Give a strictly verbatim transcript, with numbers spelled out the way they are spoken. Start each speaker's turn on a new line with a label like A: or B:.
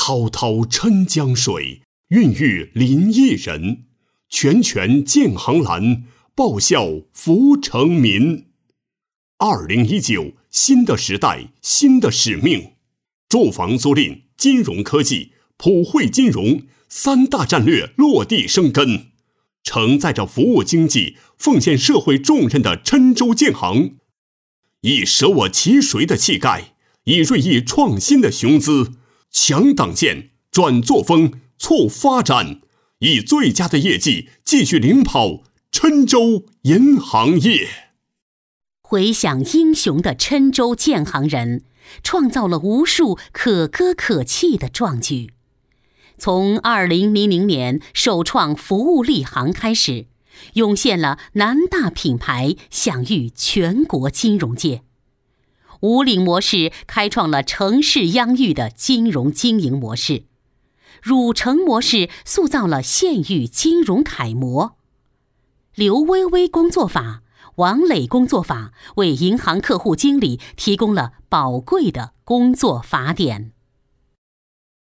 A: 滔滔郴江水，孕育林业人。拳拳建行栏，报效福成民。二零一九，新的时代，新的使命。住房租赁、金融科技、普惠金融三大战略落地生根，承载着服务经济、奉献社会重任的郴州建行，以舍我其谁的气概，以锐意创新的雄姿，强党建、转作风、促发展，以最佳的业绩继续领跑郴州银行业。
B: 回想英雄的郴州建行人，创造了无数可歌可泣的壮举。从二零零零年首创服务立行开始，涌现了南大品牌，享誉全国金融界。五岭模式开创了城市央域的金融经营模式，汝城模式塑造了县域金融楷模。刘薇薇工作法、王磊工作法为银行客户经理提供了宝贵的工作法典。